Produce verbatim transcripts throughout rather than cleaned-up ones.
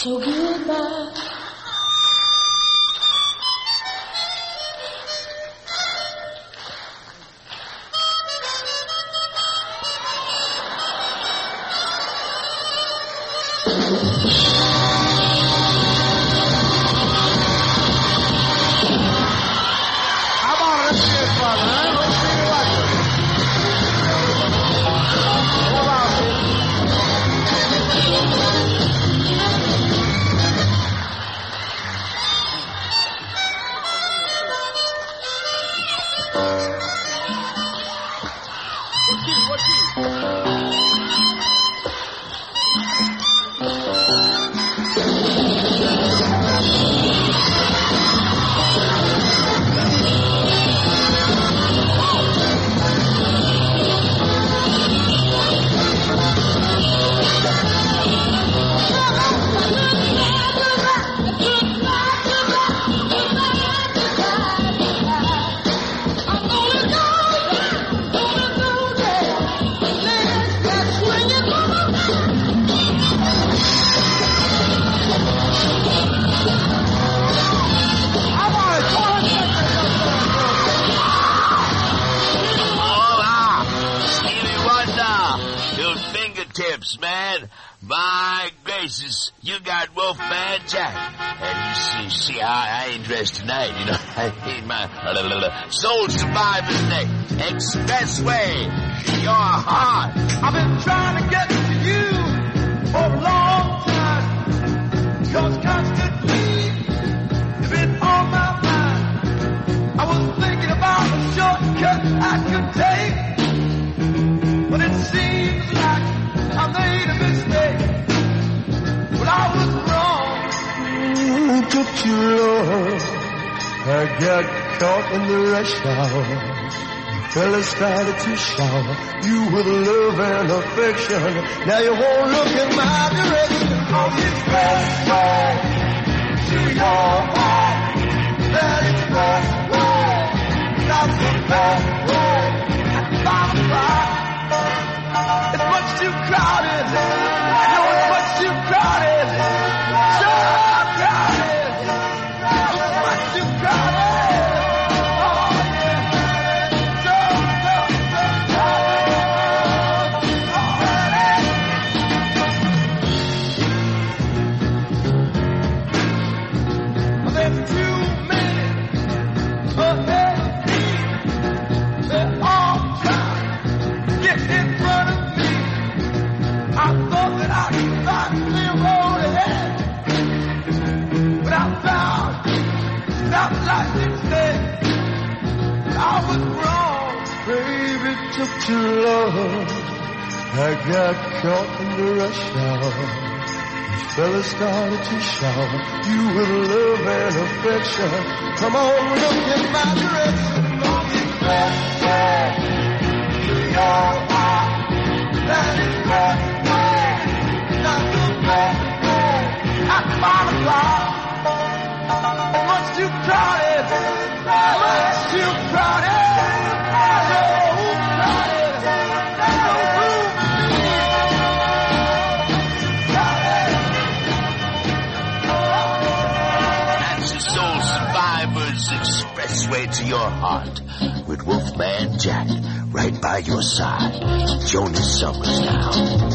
So goodbye. Man, my gracious, you got Wolfman Jack. And you see, see, I, I ain't dressed tonight, you know. I need my uh, Soul Survivor's Day Expressway to your heart. I've been trying to get to you for a long time, cause constantly you've been on my mind. I was thinking about a shortcut I could take, but it seems like I made a mistake, but I was wrong. It took too long. I got caught in the rush hour. The fella started to shower you with love and affection. Now you won't look in my direction. On this expressway to your heart, that expressway, that's the best way. At five o'clock. It's much too crowded. I know it's much too crowded. So crowded. It's much too crowded. Oh, yeah. So, so, so crowded. There's too many ahead of me. They're all trying to get in front of me. I thought that I could find a clear road ahead, but I found stoplights instead. I was wrong. Baby, it took too long. I got caught in the rush hour. The fella started to shower you with love and affection. Come on, look in my direction. On the expressway to your heart, that expressway, not the best way. At five o'clock, much too crowded, much too crowded, so crowded, there's no room for me. Crowded. That's the Soul Survivors Expressway to your heart with Wolfman Jack right by your side. Jonas Summers now.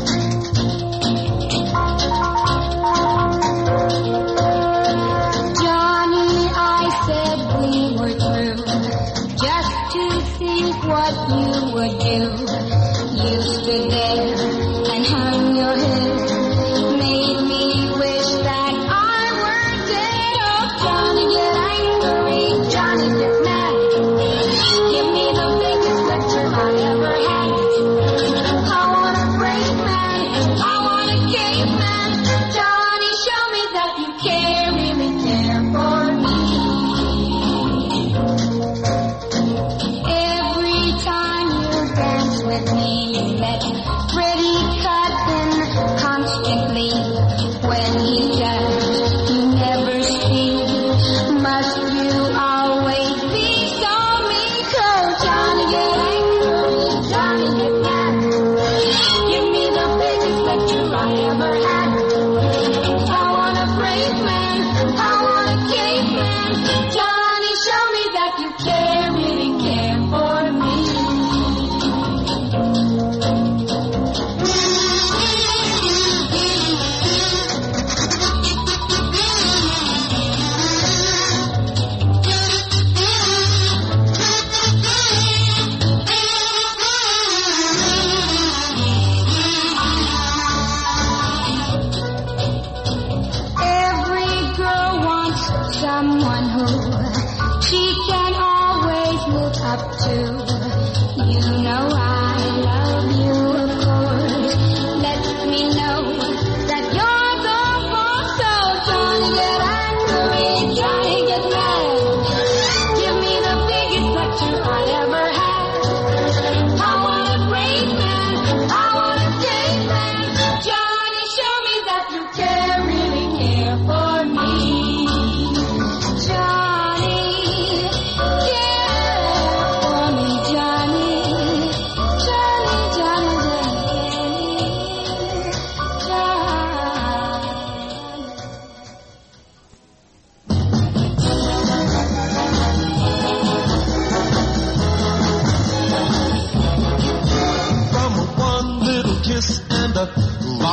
Johnny, I said we were through, just to think what you would do. You stood there and hung your head, made me wish that I were dead. Oh, Johnny, get angry, Johnny, get mad. Give me the biggest lecture I ever had. I want a brave man, I want a caveman. Johnny, show me that you care, really care for me. Every time you dance with me, you let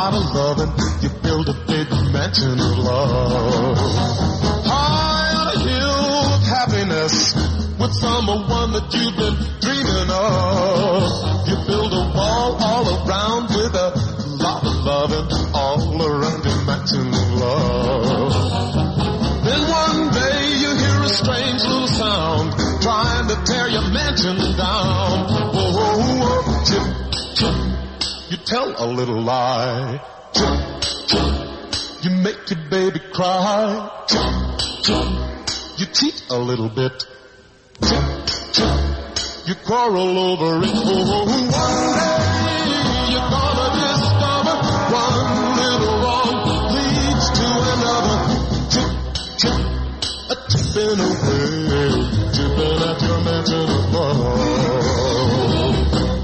lot of loving, you build a big mansion of love. High on a hill of happiness, with someone that you've been dreaming of. You build a wall all around with a lot of loving, all around your mansion of love. Then one day you hear a strange little sound, trying to tear your mansion down. Whoa, whoa, whoa, chip, chip. You tell a little lie. Chip, chip. You make your baby cry. Chip, chip. You cheat a little bit. Chip, chip. You quarrel over it. Oh, one day you're gonna discover one little wrong leads to another. Chip, chip. A tipping away, tipping at your mansion of love.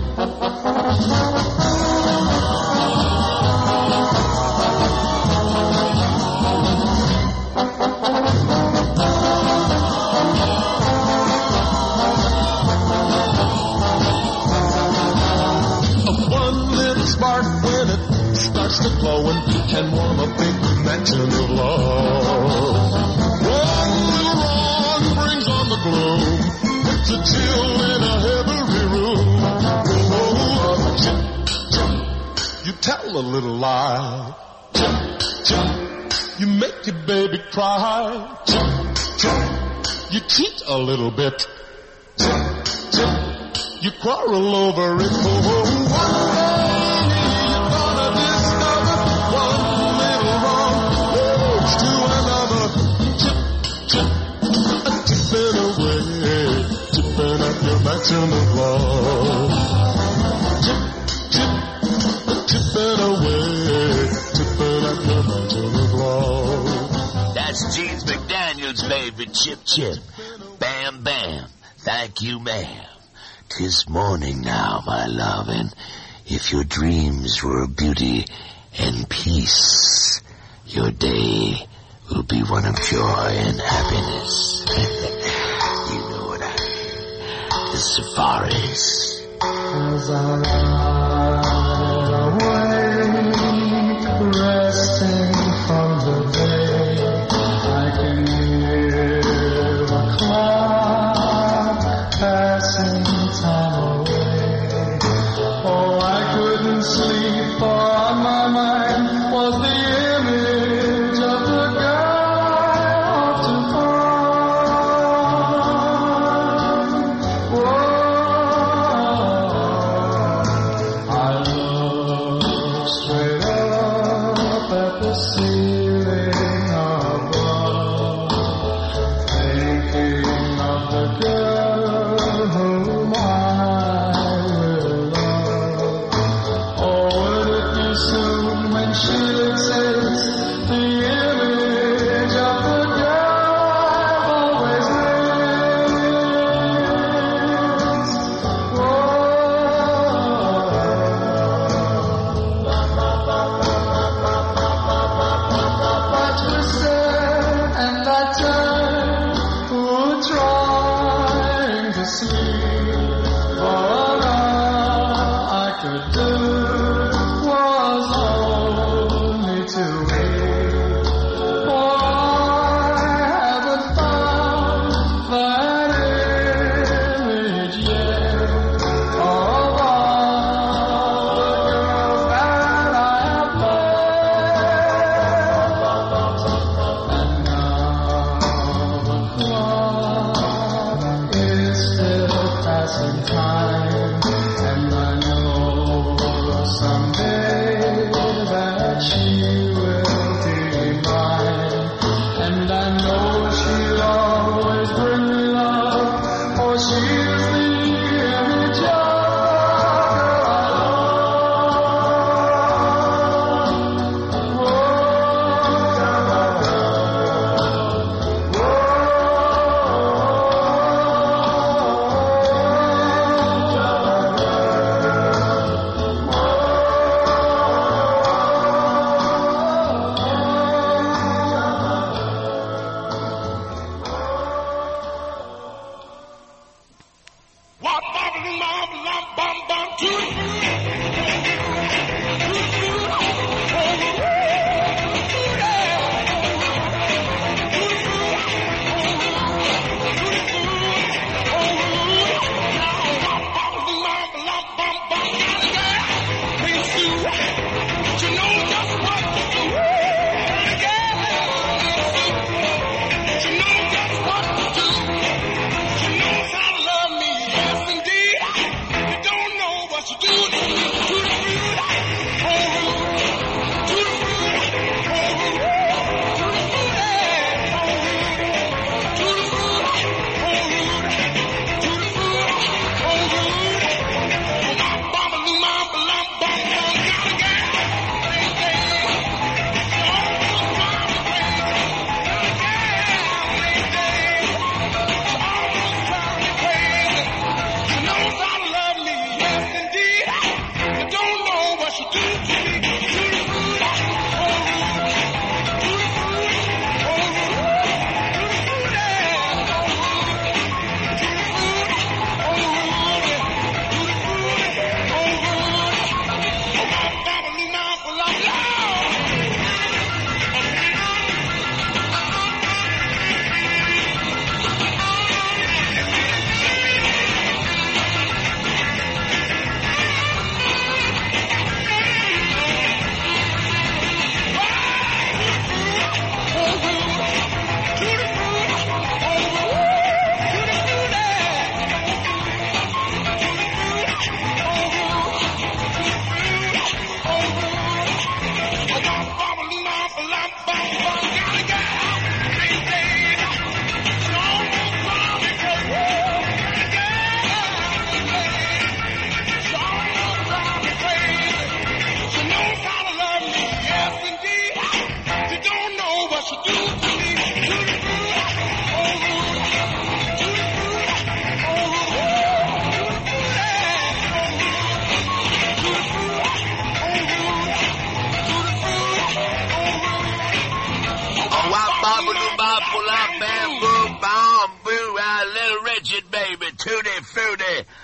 To glow and can warm a big mansion of love. One little wrong brings on the gloom, puts a chill in a heavy room. Oh, chip, chip. You tell a little lie. Chip, chip. You make your baby cry. Chip, chip. You cheat a little bit. Chip, chip. You quarrel over it. Oh, one day you're gonna discover one little wrong leads to another. Chip, chip, a tipping away, tipping at your mansion of love. Chip, chip, a tipping away, tipping at your mansion of love. That's Jeans McDaniels, baby. Chip, chip. Bam, bam. Thank you, ma'am. 'Tis morning now, my love, and if your dreams were of beauty and peace, your day will be one of joy and happiness. You know what I mean. The safaris. As I ride away, resting from the day, I can hear the clock passing time away. Oh, I couldn't sleep, for on my mind was the image of the guy off to farm. Whoa,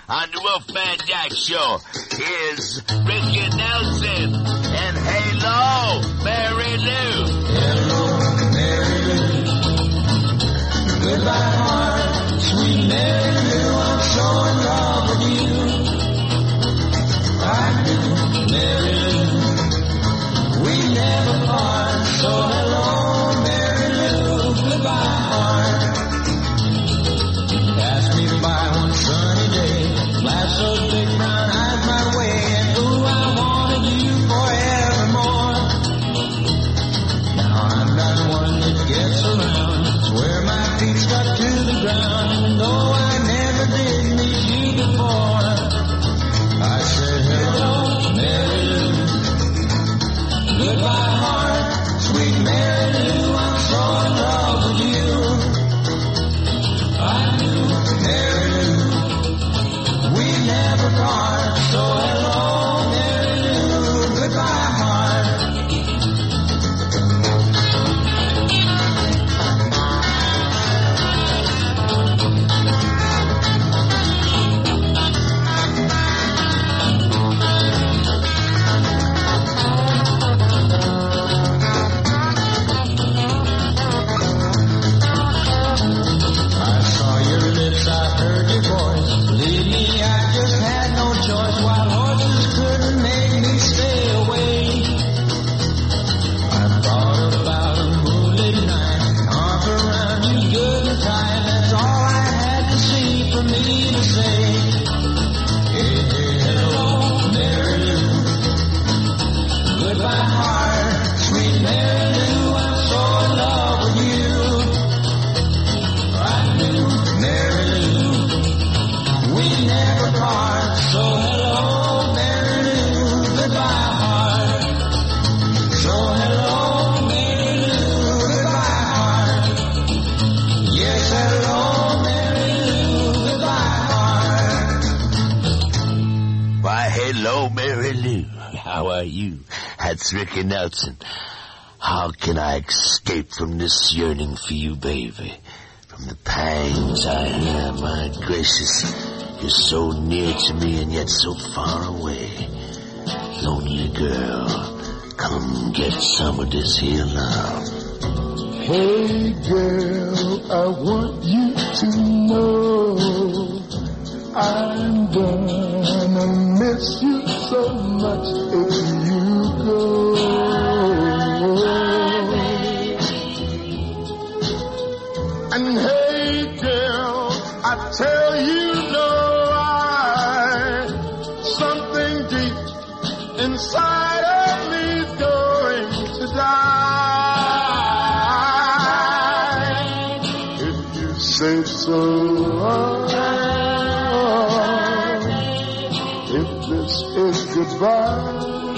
on the Wolfman Jack Show. Here's Ricky Nelson and Hello, Mary Lou. Hello, Mary Lou. Goodbye, heart, sweet Mary Lou. I'm so in love with you. I do, Mary Lou. We never part, so hello, Mary Lou. Goodbye, heart. Pass me by one sunny day, flash those big brown eyes my way, and ooh, I wanted you forevermore. Now I'm not one that gets around, swear my feet stuck to the ground, even though I never did meet you before. I said hello, Mary Lou. Goodbye, heart, sweet Mary Lou. I'm so in love with you. I do, Mary Lou. We never part, so hello, Mary Lou. Goodbye, heart. I saw your lips, I heard your voice. Believe me, I just had no choice. Wild horses couldn't make me stay away. I thought about a moonlit night, arms around you good and tight. That's all I had to see for me to say. Hey, hey, hello, Mary Lou. Goodbye, heart, sweet Mary Lou. I'm so in love with you. I do, Mary Lou. We never part, so hello, Mary Lou. Goodbye, heart. So hello, Mary Lou. Goodbye, heart. Yes, hello, Mary Lou. Goodbye, heart. Why, hello, Mary Lou. How are you? That's Ricky Nelson. How can I escape from this yearning for you, baby? From the pangs I have, my gracious. You're so near to me and yet so far away. Lonely girl, come get some of this here love. Hey girl, I want you to know I'm gonna miss you so much if you go. And hey girl, I tell you no lie, something deep inside of me's going to die. If you say so, if this is goodbye.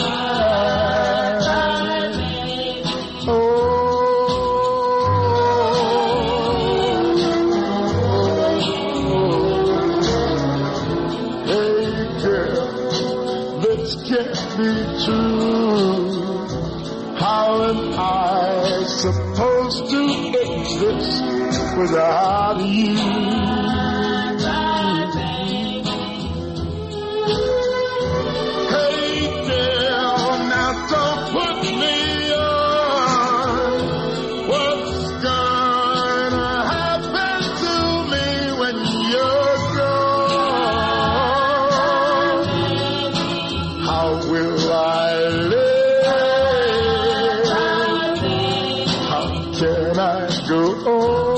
Be true. How am I supposed to exist without you? Hey girl, now don't put me on. What's gonna happen to me when you're gone? How will I live? How can I go on?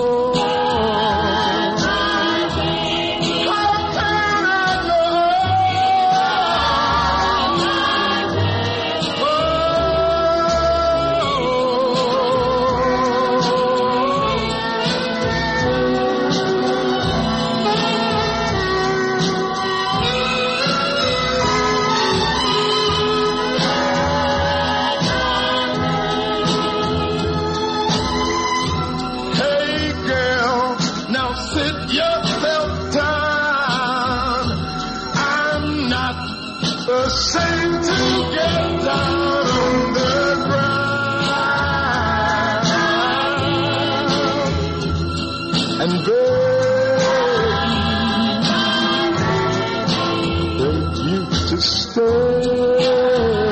Ashamed to get down on the ground and beg stay.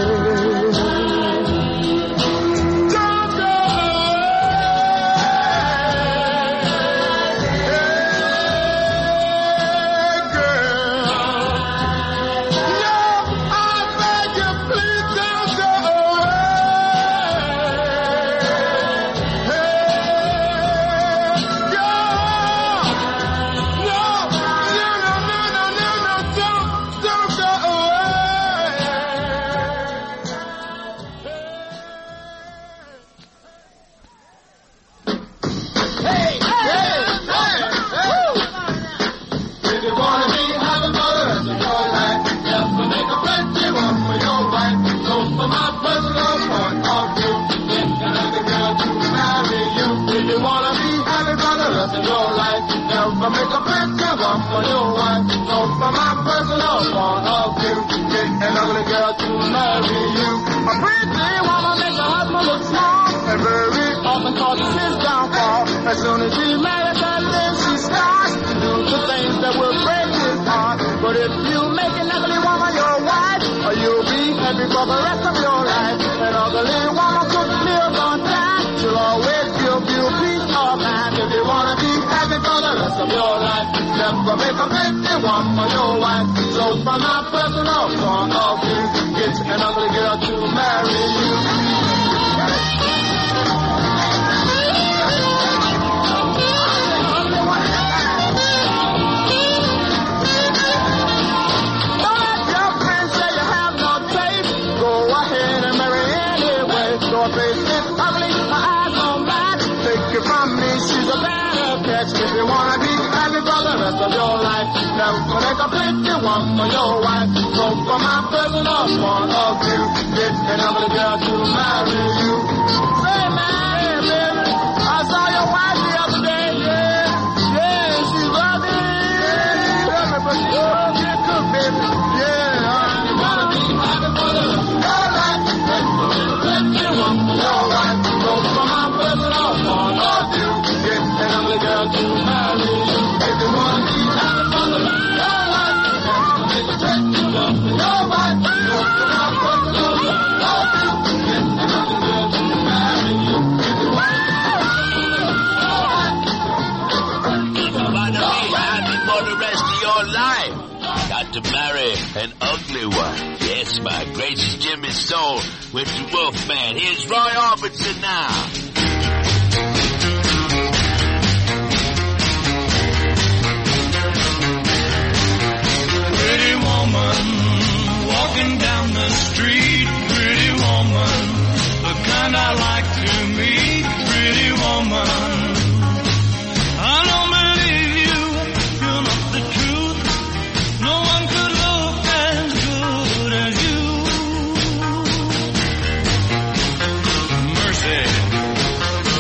As soon as she's married, that then she starts to do the things that will break his heart. But if you make an ugly woman your wife, or you'll be happy for the rest of your life. An ugly woman could live on time. She'll always give you peace of mind. If you wanna be happy for the rest of your life, never make a pretty woman your wife. So from my personal point of view, get an ugly girl to marry you. If you wanna be happy for the rest of your life, never make a pretty one for your wife. So from my personal point of view, get an ugly girl to marry you. Say man, hey baby, I saw your wife the other day, yeah, yeah, she's lovely, yeah, love me, but she sure can't cook, baby, yeah. You wanna be happy for the rest of your life, never make a pretty one for your wife. So from my personal point of view, get an ugly girl to marry you. If you wanna be happy for the rest of your life, never make a pretty one for your wife. So from my personal point of view, get an ugly girl to marry you. If you wanna be happy for the rest of your life, got to marry an ugly one. Yes, my gracious Jimmy Soul with the Wolfman. Here's Roy Orbison now. Pretty woman, walking down the street. Pretty woman, the kind I like to meet. Pretty woman, I don't believe you, you're not the truth. No one could look as good as you. Mercy,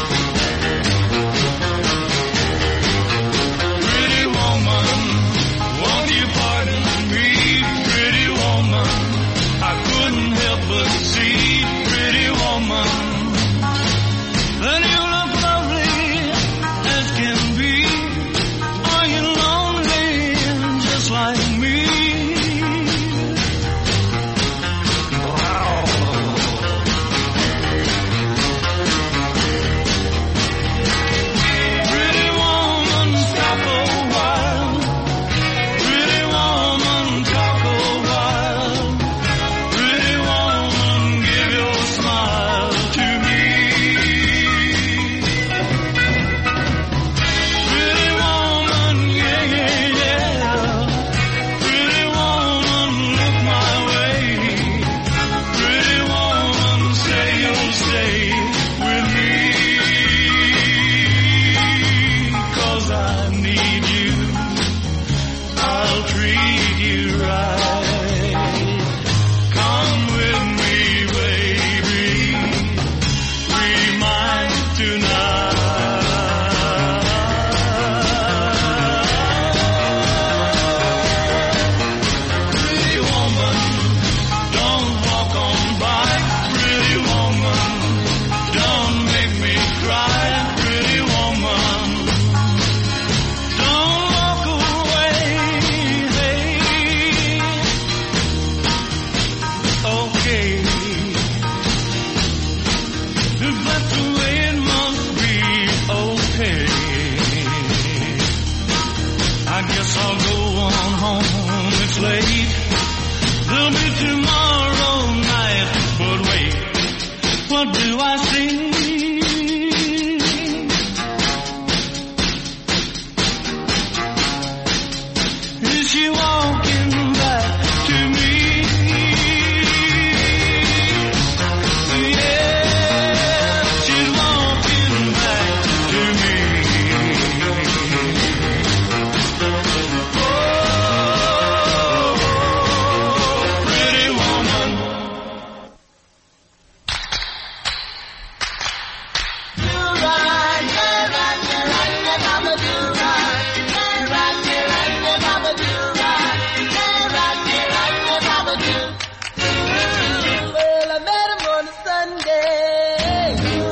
Well, I met him on a Sunday.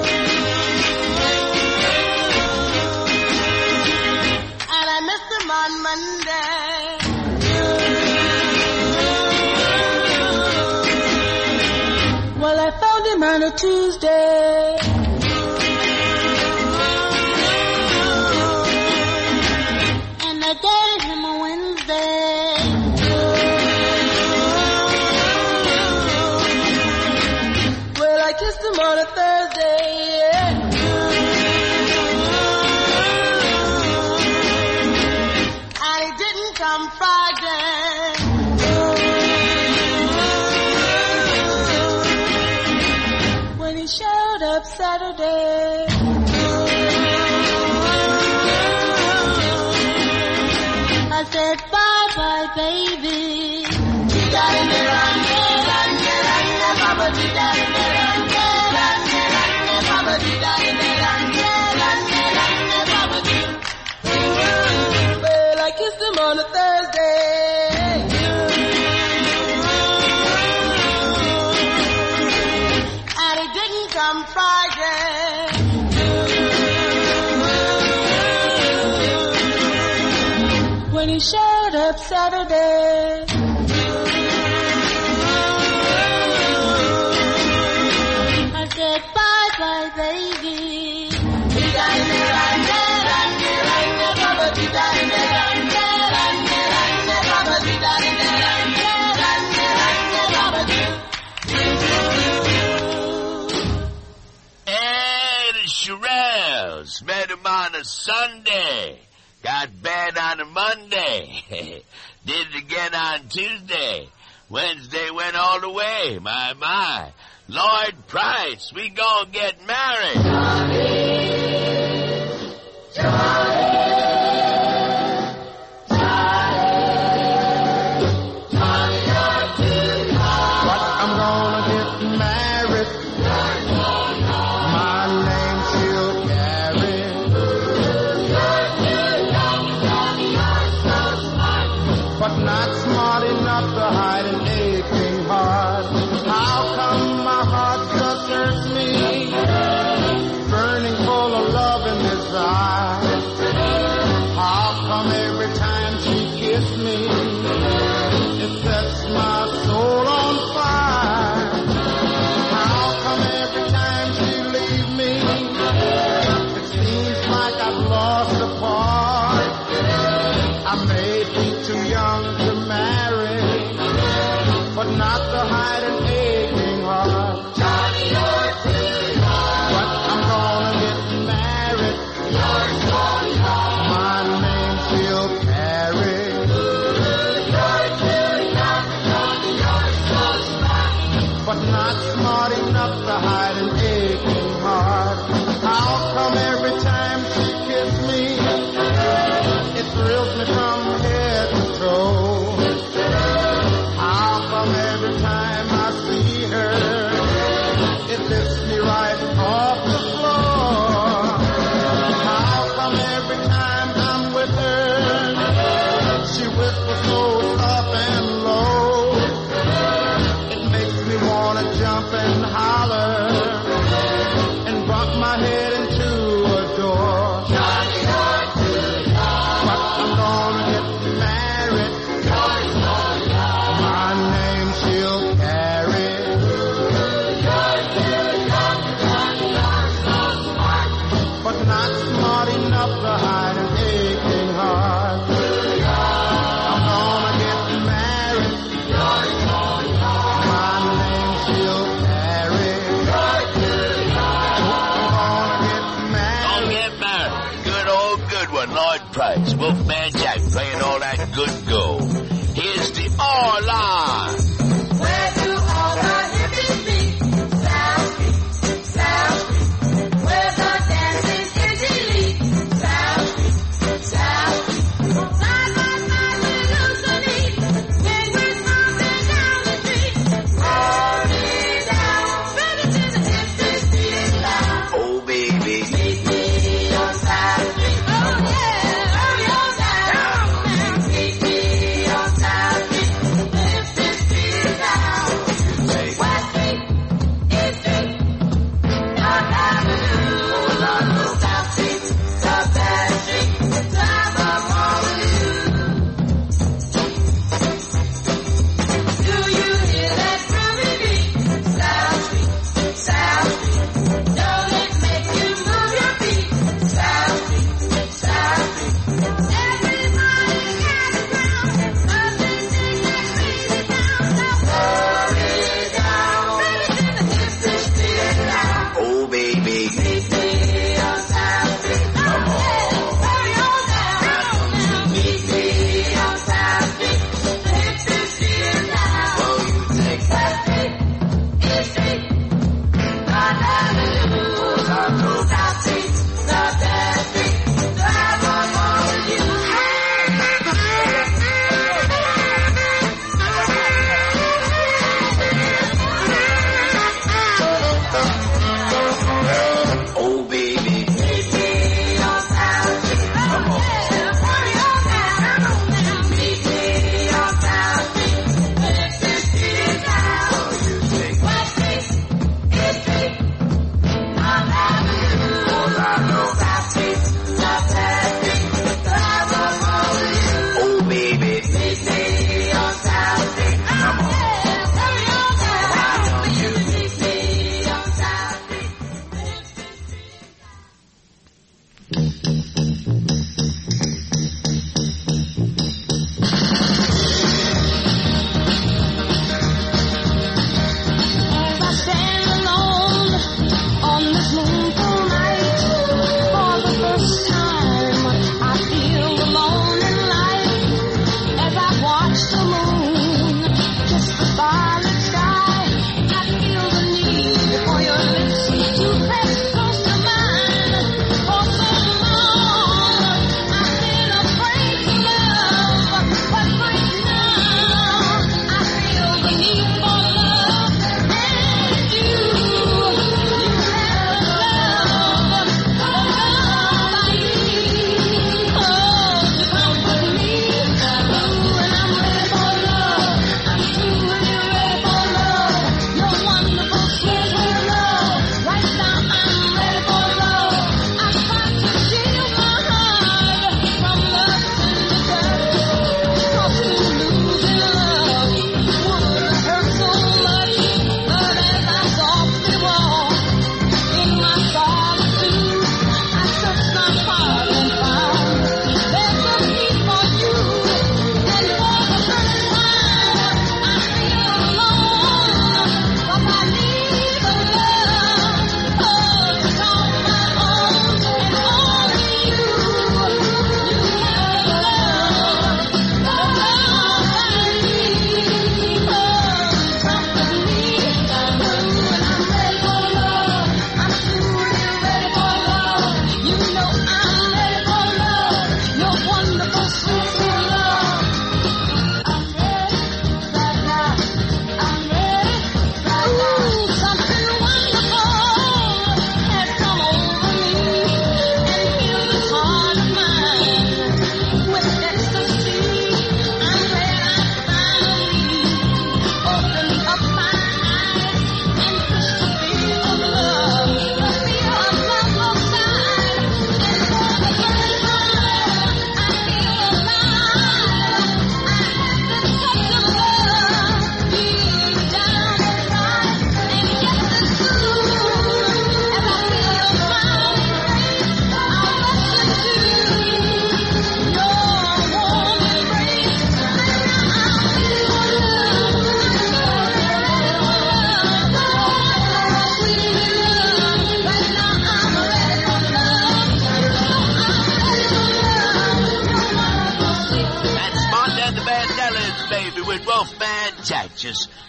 And I missed him on Monday. Well, I found him on a Tuesday. And I dated him a Wednesday. Well, I kissed him on a Thursday. And he didn't come Friday. When he showed up Saturday. I said bye-bye, baby. Well, I kissed him on a Thursday. And he didn't come Friday. When he showed up Saturday. I said bye-bye, baby. Hey, the Shirelles. Met him on a Sunday. Got bad on a Monday. Did it again on Tuesday. Wednesday went all the way. My, my. Lloyd Price, we gonna get married. But I'm gonna get married. My name she'll carry. But not smart enough to hide an aching heart. How come my heart just hurts me? Burning full of love and desire. How come every time she kisses me, it sets my soul on fire? How come every time she leaves me, it seems like I've lost a part? I may be too young to marry, but not to hide an aching heart. But I'm gonna get married. My name she'll carry. But not smart enough to hide an aching heart. How come every time she kisses me, it thrills me from head to toe? How come every time I see her, it lifts me right off the floor? How come every time I'm with her, she whispers so soft and low? It makes me wanna jump and holler and bump my head into a door. But I'm gonna get married. My name she'll carry. But not smart enough to hide an aching heart. I'm gonna get married. My name she'll carry. I'm gonna get married. Don't get married. Good old good one, Lloyd Price. Wolfman Jack playing all that good go. Here's the Orlan. Where do all the hippies meet? South Street, South Street, where the dancing is elite. South Street, South Street, side by side with Lucy. Then we're pumping down the street. Rolling down, ready to the hippie street loud. Oh, baby. Meet me on South Street. Oh yeah, hurry on down. Meet me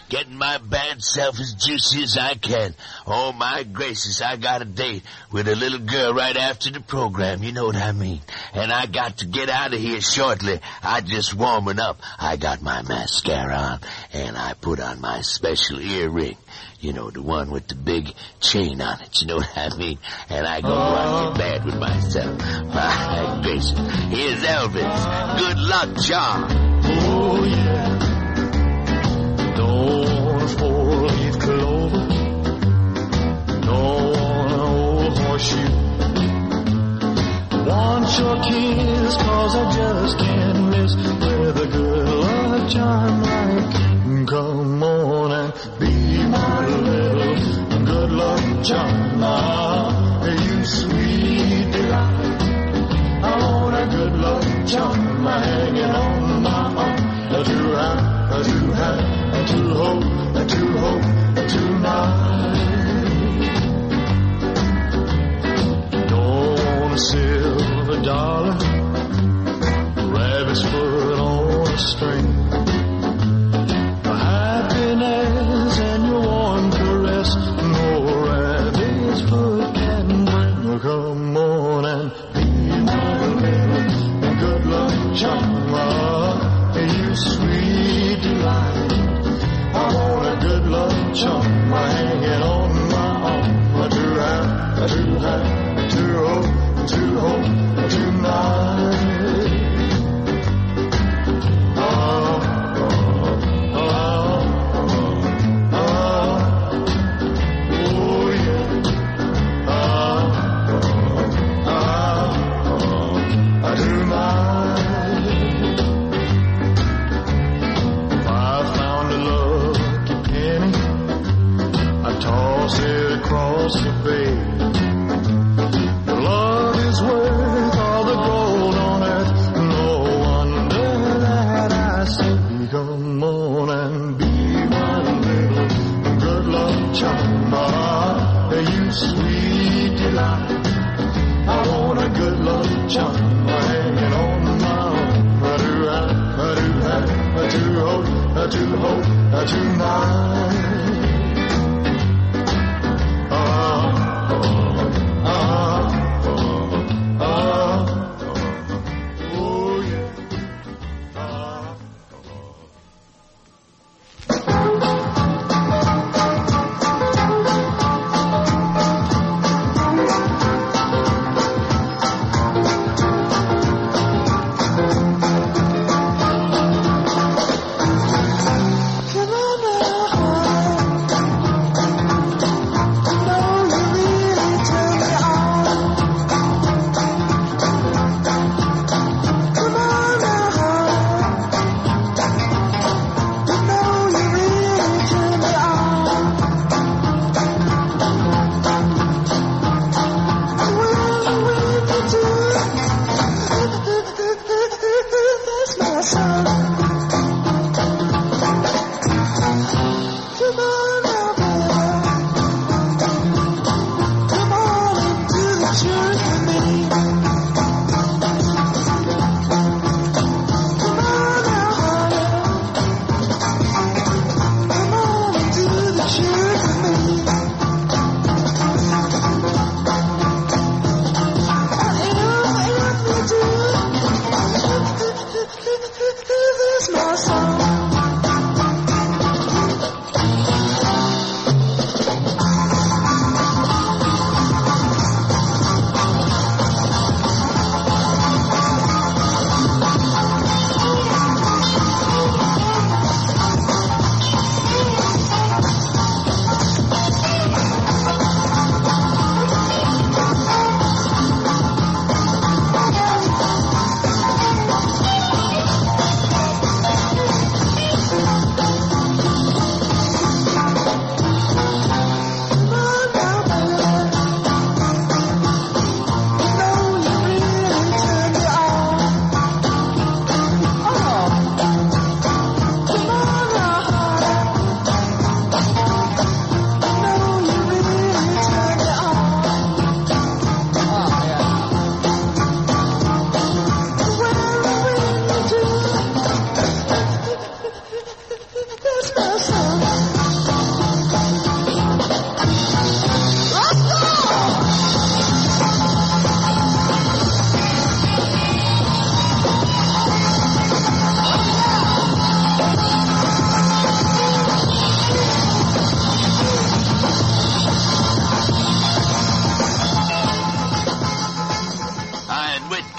getting my bad self as juicy as I can. Oh, my gracious, I got a date with a little girl right after the program, you know what I mean? And I got to get out of here shortly. I just warming up. I got my mascara on, and I put on my special earring. You know, the one with the big chain on it, you know what I mean? And I go uh, right bad with myself. My gracious. Here's Elvis. Good luck, John. Oh, yeah. Don't want a four-leaf clover. Don't want an old horseshoe. Want your kiss, cause I just can't miss with a good luck charm like. Come on and be my little good luck charm. Ah, you sweet delight. I want a good luck charm hanging on my arm. Too high, too high, too low, too low, tonight. Don't want a silver dollar, rabbit's foot on a string. Happiness and your warm caress, no rabbit's foot can bring. Come on and be my little good luck charm. Ah, you sweet delight. I want a good luck charm hanging on my arm. Too high, too high, too low, too low, tonight. Come on now.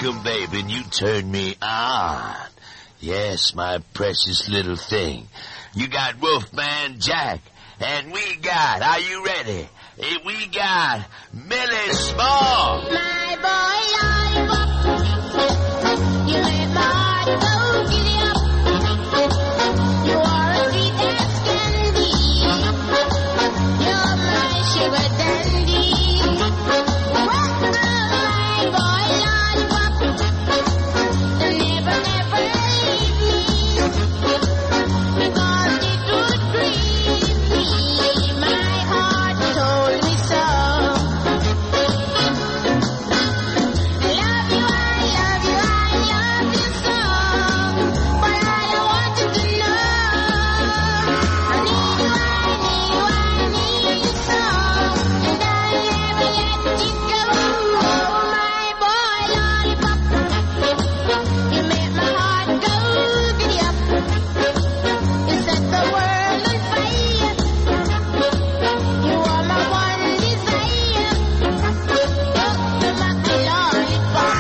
'em, baby, and you turn me on. Yes, my precious little thing. You got Wolfman Jack, and we got, are you ready? Eh, We got Millie Small. My boy lollipop, you make my heart go giddy up. You are as sweet as candy. You're my sugar dandy. Well, my boy lollipop, never, never leave me, because it would grieve me. My heart told me so. I love you, I love you, I love you so. But I don't want you to know. I need you, I need you, I need you so. And I'll never let you go. My boy lollipop, you make my heart go giddy up. You set the world on fire. You are my one desire. You're my lollipop.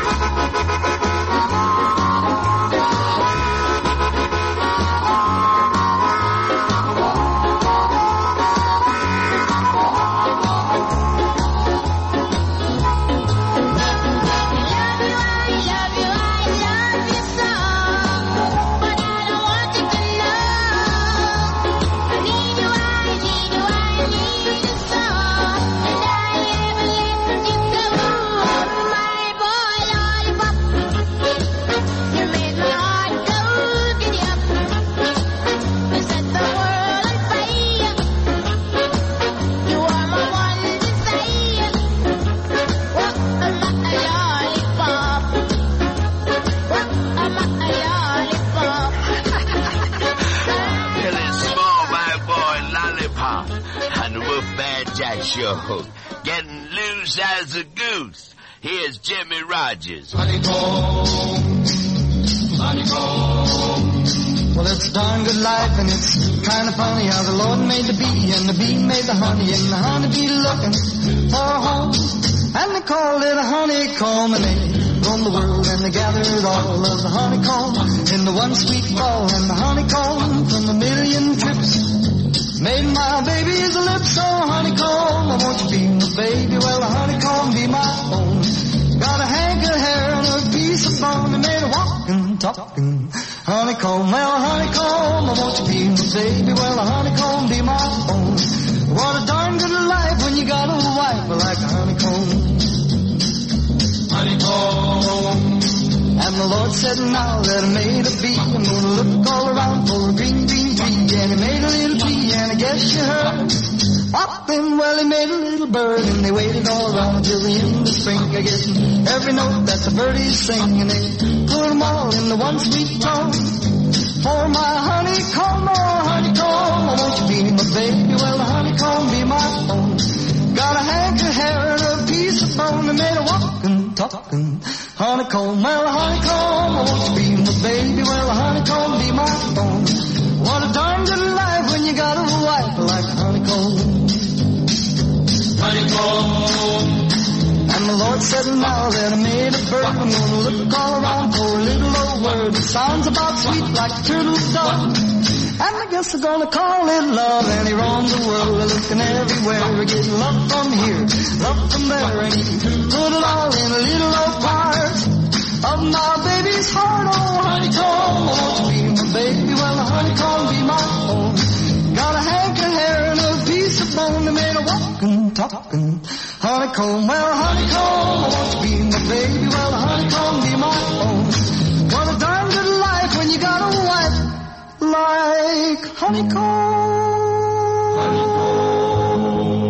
Millie Small, my boy Lollipop. On the Wolfman Jack Show. Getting loose as a goose. Here's Jimmy Rogers. Honeycomb, honeycomb. Well, it's a darn good life, and it's kind of funny how the Lord made the bee, and the bee made the honey, and the honeybee looking for a home. And they called it a honeycomb, and they roamed the world, and they gathered all of the honeycomb in the one sweet ball, and the honeycomb from a million trips made my baby's lips so honeycomb. I want you to be my baby, well, the honeycomb be my own. Got a hank of hair and a piece of bone, and made a walking, talking honeycomb. Well, honeycomb, I want you to be my baby, well, the honeycomb be my own. What a darn good life when you got a wife like a honeycomb. Honeycomb. And the Lord said, now that I made a bee, I'm gonna look all around for a green, green tree. And he made a little tree, and I guess you heard. Hopping, well, he made a little bird, and they waited all around till the end of spring. I guess every note that the birdies sing, and they put them all in the one sweet tone. For my honeycomb, oh honeycomb, I want you to be my baby, well, the honeycomb be my own. Got a hank of hair and a piece of bone, and made a walking, talking honeycomb. Well, honeycomb, I want you to be my baby, well, the honeycomb be my own. What a darn good life when you got a wife like a honeycomb. Honeycomb. And the Lord said, now that I made a bird, I'm gonna look all around for a little old word that sounds about sweet like turtle dove. And I guess I'm gonna call it love. And he roamed the world looking everywhere, getting love from here, love from there, and he put it all in a little old part of my baby's heart. Oh, honeycomb, I want you to be my baby, well, the honeycomb be my own. Got a hank of hair and a piece of bone, that made a walking, talking honeycomb. Well, honeycomb, I want you to be my baby, well, the honeycomb be my own. What a darn good life when you got a wife like honeycomb. Honeycomb.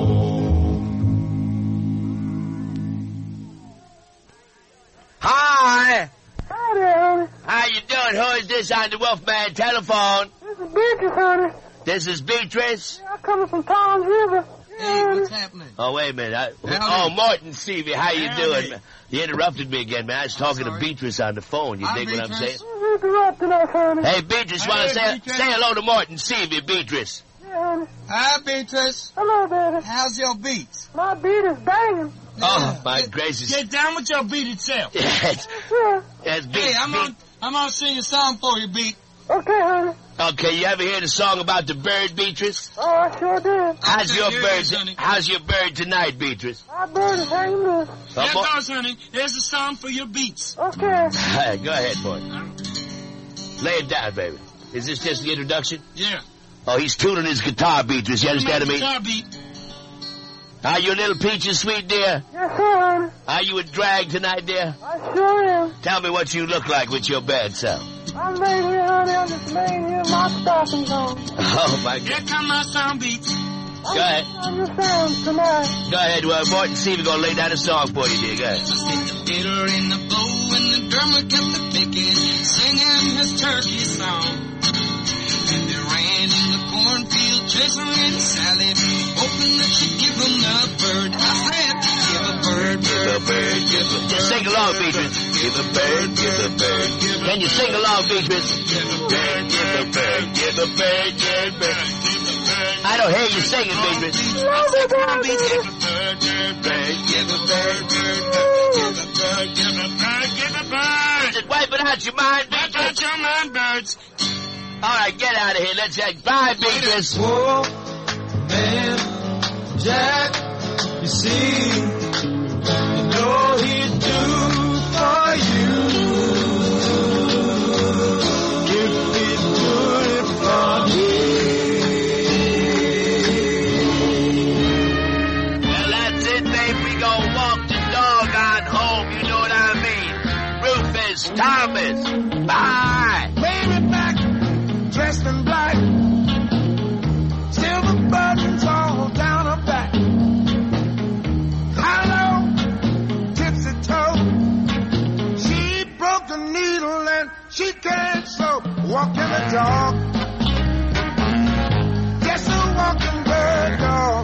Hi. Hi there, How you doing? Who is this on the Wolfman telephone? this is Beatrice, honey. This is Beatrice. I'm coming from Tom's River. Hey, what's happening? Oh, wait a minute. I, Howdy. oh, Morton Seavey, how you Howdy. doing? man? You interrupted me again, man. I was talking to sorry. Beatrice on the phone. You Hi, dig what I'm Beatrice. saying? You interrupted us, honey. Hey, Beatrice, Hey, want to say, Beatrice. say hello to Morton Seavey, Beatrice? Yeah, honey. Hi, Beatrice. Hello, baby. How's your beats? My beat is banging. Oh, my gracious. Get down with your beat itself. Yes. Yeah. Yes, beat, Hey, I'm beat. on. I'm gonna sing a song for you, Beat. Okay, honey. Okay, you ever hear the song about the bird, Beatrice? Oh, I sure did. How's Okay, your here it bird? is, honey. How's your bird tonight, Beatrice? My bird is hanging loose. There Come on. goes, honey. There's a song for your beats. Okay. Go ahead, boy. Lay it down, baby. Is this just the introduction? Yeah. Oh, he's tuning his guitar, Beatrice. You understand me? Guitar beat. Are you a little peachy sweet, dear? Yes, sir, honey. Are you a drag tonight, dear? I sure am. Tell me what you look like with your bad self. I'm laying here, honey. I'm just laying here with my stockings on. Oh, my Here God. come my sound beats. I'm Go ahead. on your sound tonight. Go ahead, well, Morton Steve, gonna lay down a song for you, dear. Go ahead. Just hit the fiddle in the bow and the drummer kept the picking, singing his turkey song. And they ran in the cornfield chasing Aunt Sally, hoping that she'd give them the bird. I said, give a bird, Give a bird, give a bird. Sing along, Beatrice. Give a bird, give a bird. Can you sing along, Beatrice? Give a bird, give a bird, give a bird, give a bird. I don't hear you singing, Beatrice. Love you, baby. Give a bird, give a bird, give a bird, give a bird, give a bird, give a bird. Just wipe it out your mind, Wipe Beatrice. out your mind, birds. All right, get out of here. Let's get bye, Beatrice. Whoa, man, Jack, you see, you know he'd do for you if he do it for me. Well, that's it, babe. We gonna walk the dog on home. You know what I mean? Rufus Thomas. Bye. Baby back, dressed in black, silver buttons all down her back. Hello, tipsy toe. She broke the needle and she can't sew. Walking the dog, just a walking bird dog.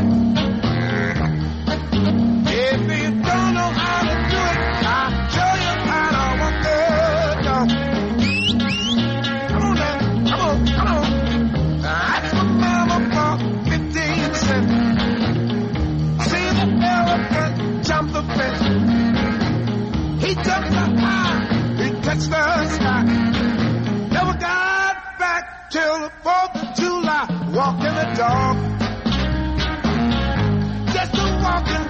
If you don't know how to do it, I'll show you how to walk the dog. Come on now, come on, come on. That's what Mama bought fifteen cents. See the elephant jump the fence. He jumped the high, he touched the sky. Never got back till the fourth of July. Walking the dog, just a walking